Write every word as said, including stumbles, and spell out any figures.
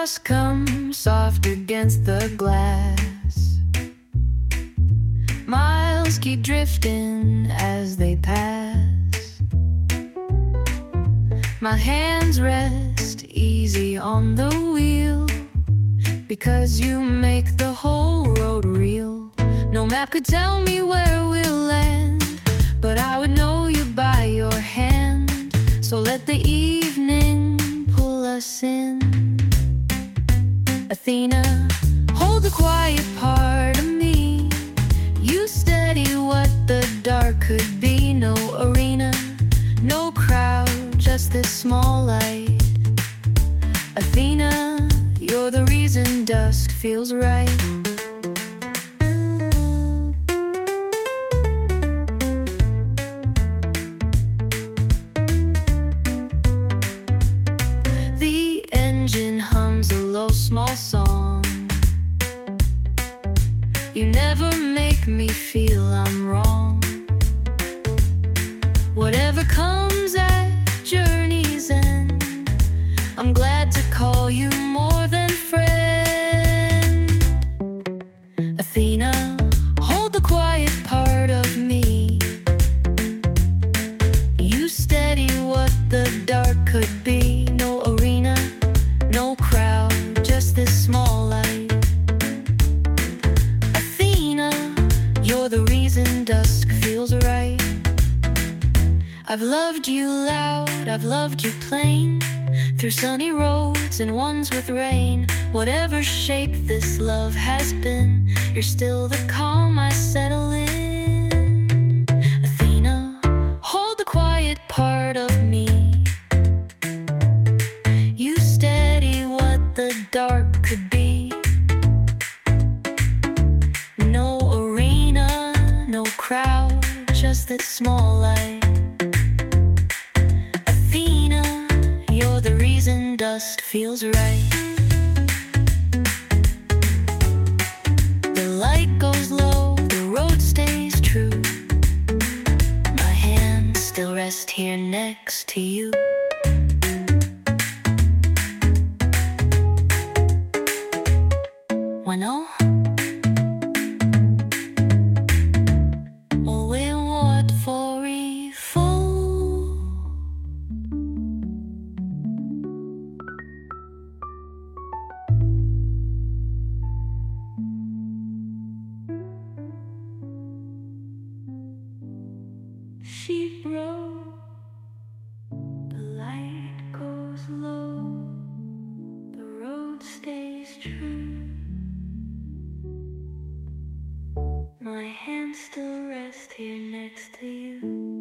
Raindrops come soft against the glass. Miles keep drifting as they pass. My hands rest easy on the wheel, because you make the whole road real. No map could tell me where we'll land, but I would know you by your hand. So let the evening pull us in. Athena, hold the quiet part of me. You steady what the dark could be. No arena, no crowd, just this small light. Athena, you're the reason dusk feels right. The engine hums a low, small song. You never make me feel I'm wrong. Whatever comes at journey's end, I'm glad to call you more than friend. Athena, hold the quiet part of me. You steady what the dark could be. No arena, no crowd, just this small light. Athena, you're the reason dusk feels right. I've loved you loud, I've loved you plain, through sunny roads and ones with rain. Whatever shape this love has been, you're still the calm I settle in. Athena, hold the quiet part of me. You steady what the dark could be. No arena, no crowd, just that small light. You're the reason dust feels right. The light goes low, the road stays true. My hands still rest here next to you. Bueno. She broke, the light goes low, the road stays true. My hands still rest here next to you.